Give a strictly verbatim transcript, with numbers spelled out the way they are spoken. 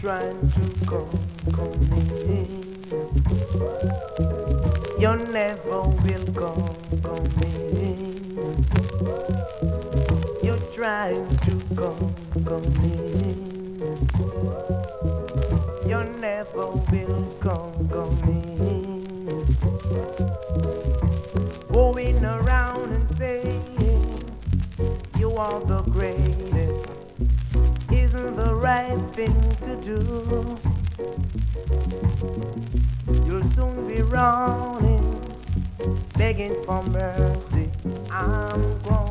trying to conquer me. You never will conquer me. You're trying to conquer me. You never will conquer me. Going around and saying you are the greatest isn't the right thing to do. You'll soon be running, begging for mercy. I'm going